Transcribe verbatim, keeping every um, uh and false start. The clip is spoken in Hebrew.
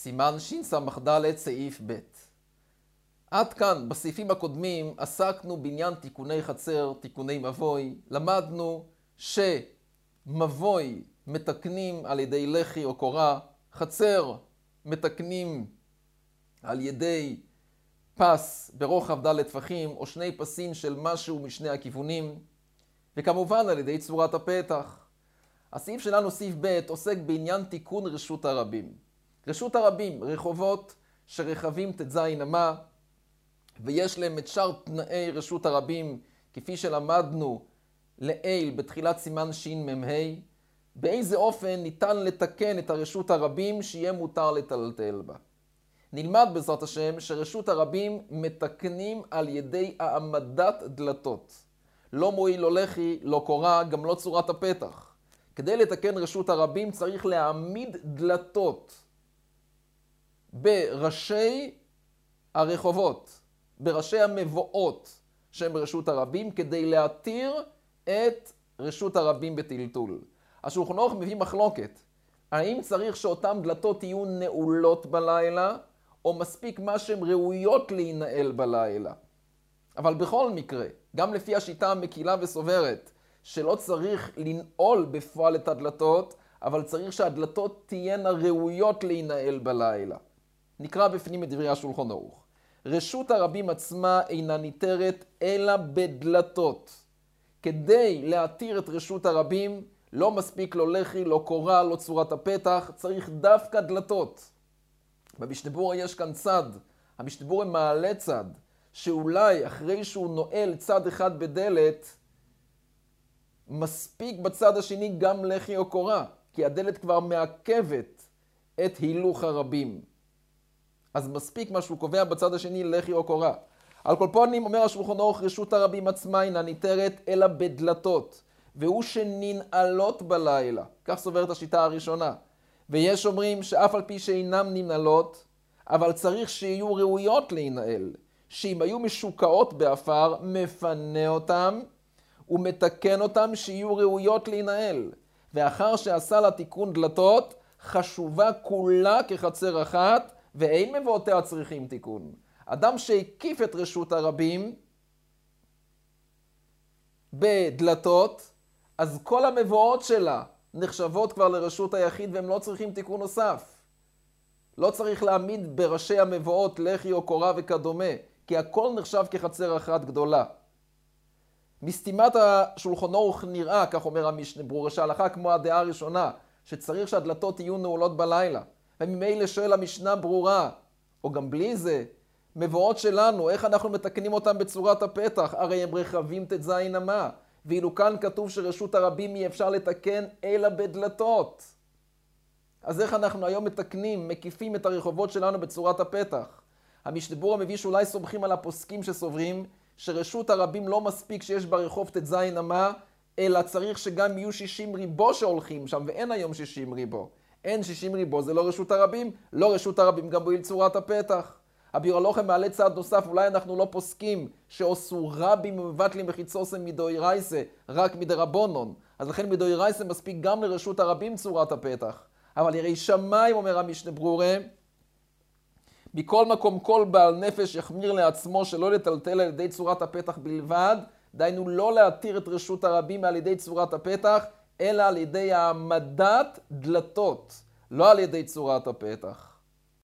סימן שס"ד סעיף ב'. עד כאן, בסעיפים הקודמים, עסקנו בעניין תיקוני חצר, תיקוני מבוי. למדנו שמבוי מתקנים על ידי לחי או קורה, חצר מתקנים על ידי פס ברוחב ד' טפחים, או שני פסים של משהו משני הכיוונים, וכמובן על ידי צורת הפתח. הסעיף שלנו, סעיף ב', עוסק בעניין תיקון רשות הרבים. רשות הרבים, רחובות שרחבים ט"ז אמה, ויש להם את שאר תנאי רשות הרבים, כפי שלמדנו לעיל בתחילת סימן שמ"ה, באיזה אופן ניתן לתקן את הרשות הרבים שיהיה מותר לטלטל בה. נלמד בעזרת השם שרשות הרבים מתקנים על ידי העמדת דלתות. לא מועיל, לא לחי, לא קורה, גם לא צורת הפתח. כדי לתקן רשות הרבים צריך להעמיד דלתות בראשי הרחובות, בראשי המבואות שהם ברשות הרבים, כדי להתיר את רשות הרבים בטלטול. השולחן ערוך מביא מחלוקת. האם צריך שאותן דלתות יהיו נעולות בלילה, או מספיק מה שהן ראויות להינעל בלילה? אבל בכל מקרה, גם לפי השיטה המקילה וסוברת, שלא צריך לנעול בפועל את הדלתות, אבל צריך שהדלתות תהיינה ראויות להינעל בלילה. נקרא בפנים את דברי השולחן ערוך. רשות הרבים עצמה אינה ניתרת אלא בדלתות. כדי להתיר את רשות הרבים, לא מספיק לא לחי, לא קורה, לא צורת הפתח, צריך דווקא דלתות. במשנה ברורה יש כאן צד, המשנה ברורה מעלה צד, שאולי אחרי שהוא נועל צד אחד בדלת, מספיק בצד השני גם לחי או קורה, כי הדלת כבר מעכבת את הילוך הרבים. אז מספיק מה שהוא קובע בצד השני לחי או קורה. על כל פנים אומר השולחן ערוך, רשות הרבים עצמה אינה ניתרת אלא בדלתות, והוא שננעלות בלילה. כך סוברת השיטה הראשונה. ויש אומרים שאף על פי שאינם ננעלות, אבל צריך שיהיו ראויות להינעל. שאם היו משוקעות באפר, מפנה אותם ומתקן אותם שיהיו ראויות להינעל. ואחר שעשה לה תיקון דלתות, חשובה כולה כחצר אחת, ואין מבואותיה צריכים תיקון. אדם שהקיף את רשות הרבים בדלתות, אז כל המבואות שלה נחשבות כבר לרשות היחיד, והם לא צריכים תיקון נוסף. לא צריך להעמיד בראשי המבואות לחי או קורה וכדומה, כי הכל נחשב כחצר אחת גדולה. מסתימת השולחן ערוך נראה, כך אומר המשנה ברורה, שההלכה כמו הדעה הראשונה, שצריך שהדלתות יהיו נעולות בלילה. וממילא שואל המשנה ברורה, או גם בלי זה, מבואות שלנו, איך אנחנו מתקנים אותם בצורת הפתח? הרי הם רחבים ט"ז אמה, ואילו כאן כתוב שרשות הרבים אי אפשר לתקן אלא בדלתות. אז איך אנחנו היום מתקנים, מקיפים את הרחובות שלנו בצורת הפתח? המשנה ברורה מביא שאולי סומכים על הפוסקים שסוברים, שרשות הרבים לא מספיק שיש ברחוב ט"ז אמה, אלא צריך שגם יהיו שישים ריבו שהולכים שם, ואין היום שישים ריבו. אין שישים ריבו, זה לא רשות הרבים, לא רשות הרבים גם בועיל צורת הפתח. הביאור הלוחם מעלה צעד נוסף, אולי אנחנו לא פוסקים שאוסור רבים ומבטלים מחיצוסם מדאורייתא, רק מדרבנן. אז לכן מדאורייתא מספיק גם לרשות הרבים צורת הפתח. אבל יראי שמיים, אומר המשנה ברורה, מכל מקום כל בעל נפש יחמיר לעצמו שלא לטלטל על ידי צורת הפתח בלבד, דהיינו לא להתיר את רשות הרבים על ידי צורת הפתח, אלא על ידי העמדת דלתות, לא על ידי צורת הפתח.